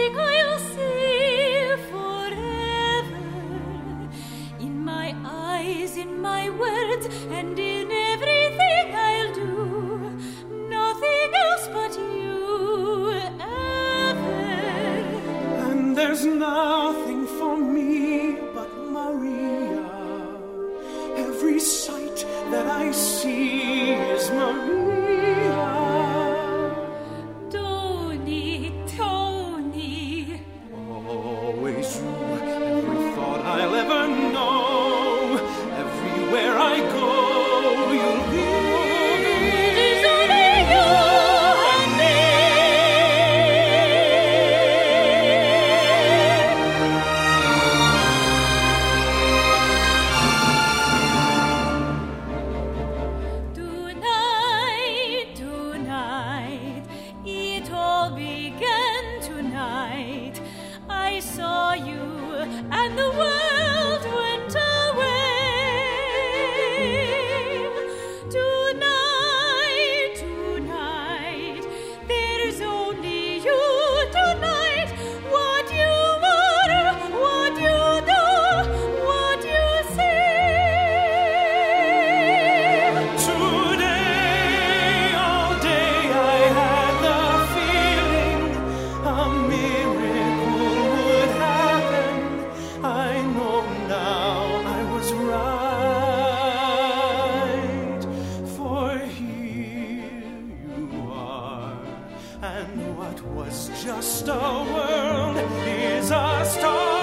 Nothing I'll see forever. In my eyes, in my words, and in everything I'll do. Nothing else but you ever. And there's nothing for me but Maria. Every sight that I see is Maria. Tony, Tony. Always you, every thought I'll ever know. Everywhere I go, you'll be. It is only you and me. Tonight, tonight, it all began tonight. I saw you and the world went away. Tonight, tonight, there's only you tonight. What you are, what you do, what you say. Today, all day, I had the feeling a miracle would happen. I know now I was right. For here you are, and what was just a world is a star.